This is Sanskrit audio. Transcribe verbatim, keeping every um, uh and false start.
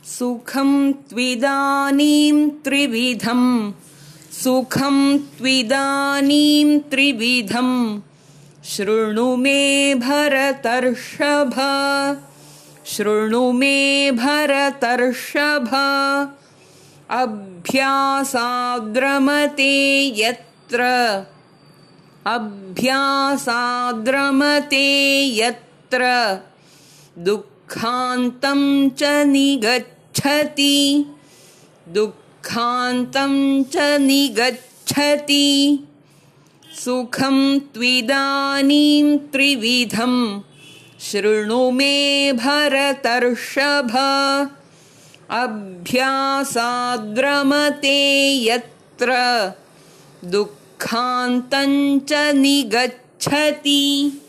सुखं त्विदानीं त्रिविधं सुखं त्विदानीं त्रिविधं शृणु मे भरतर्षभ शृणु मे भरतर्षभ अभ्यासाद्रमते यत्र अभ्यासाद्रमते यत्र दुःखान्तं च निगच्छति दुःखान्तं च निगच्छति सुखं त्विदानीं त्रिविधं शृणु मे भरतर्षभ अभ्यासाद्रमते यत्र दुःखान्तं च निगच्छति।